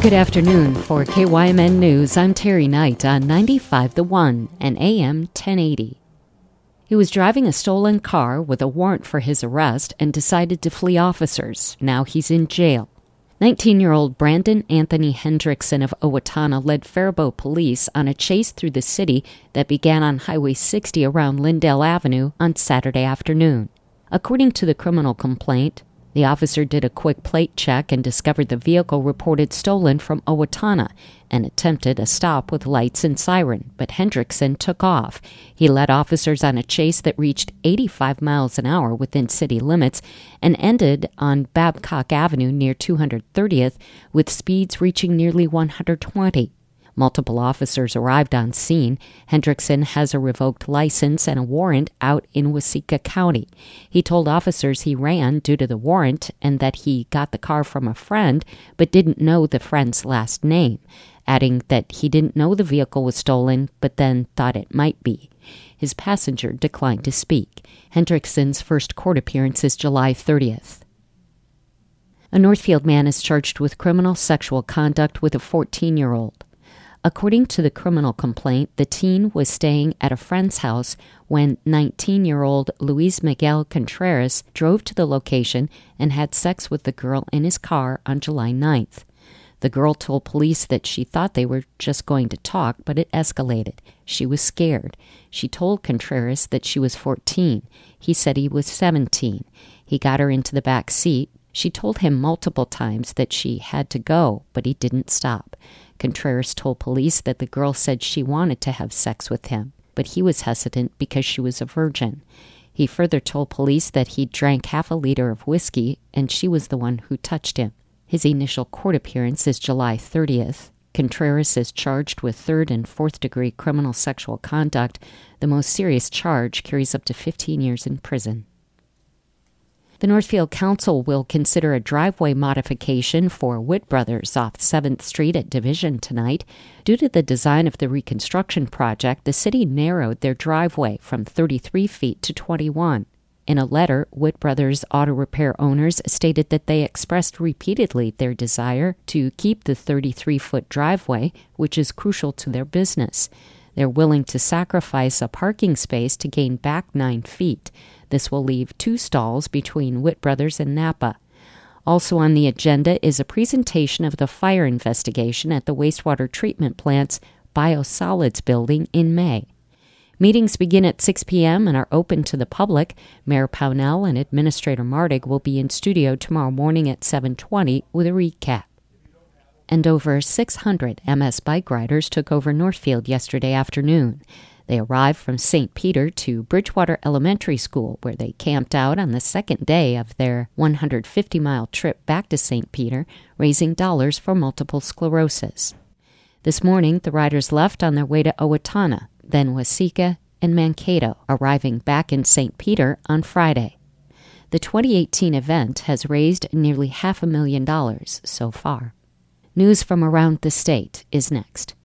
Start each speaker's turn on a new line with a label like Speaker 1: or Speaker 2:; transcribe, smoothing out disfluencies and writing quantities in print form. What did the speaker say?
Speaker 1: Good afternoon. For KYMN News, I'm Terry Knight on 95 The One and AM 1080. He was driving a stolen car with a warrant for his arrest and decided to flee officers. Now he's in jail. 19-year-old Brandon Anthony Hendrickson of Owatonna led Faribault police on a chase through the city that began on Highway 60 around Lyndale Avenue on Saturday afternoon. According to the criminal complaint, the officer did a quick plate check and discovered the vehicle reported stolen from Owatonna and attempted a stop with lights and siren, but Hendrickson took off. He led officers on a chase that reached 85 miles an hour within city limits and ended on Babcock Avenue near 230th with speeds reaching nearly 120. Multiple officers arrived on scene. Hendrickson has a revoked license and a warrant out in Waseca County. He told officers he ran due to the warrant and that he got the car from a friend but didn't know the friend's last name, adding that he didn't know the vehicle was stolen but then thought it might be. His passenger declined to speak. Hendrickson's first court appearance is July 30th. A Northfield man is charged with criminal sexual conduct with a 14-year-old. According to the criminal complaint, the teen was staying at a friend's house when 19-year-old Luis Miguel Contreras drove to the location and had sex with the girl in his car on July 9th. The girl told police that she thought they were just going to talk, but it escalated. She was scared. She told Contreras that she was 14. He said he was 17. He got her into the back seat. She told him multiple times that she had to go, but he didn't stop. Contreras told police that the girl said she wanted to have sex with him, but he was hesitant because she was a virgin. He further told police that he drank half a liter of whiskey and she was the one who touched him. His initial court appearance is July 30th. Contreras is charged with third and fourth degree criminal sexual conduct. The most serious charge carries up to 15 years in prison. The Northfield Council will consider a driveway modification for Witt Brothers off 7th Street at Division tonight. Due to the design of the reconstruction project, the city narrowed their driveway from 33 feet to 21. In a letter, Witt Brothers auto repair owners stated that they expressed repeatedly their desire to keep the 33-foot driveway, which is crucial to their business. They're willing to sacrifice a parking space to gain back 9 feet. This will leave 2 stalls between Witt Brothers and Napa. Also on the agenda is a presentation of the fire investigation at the wastewater treatment plant's biosolids building in May. Meetings begin at 6 p.m. and are open to the public. Mayor Pownell and Administrator Mardig will be in studio tomorrow morning at 7:20 with a recap. And over 600 MS bike riders took over Northfield yesterday afternoon. They arrived from St. Peter to Bridgewater Elementary School, where they camped out on the second day of their 150-mile trip back to St. Peter, raising dollars for multiple sclerosis. This morning, the riders left on their way to Owatonna, then Waseca and Mankato, arriving back in St. Peter on Friday. The 2018 event has raised nearly $500,000 so far. News from around the state is next.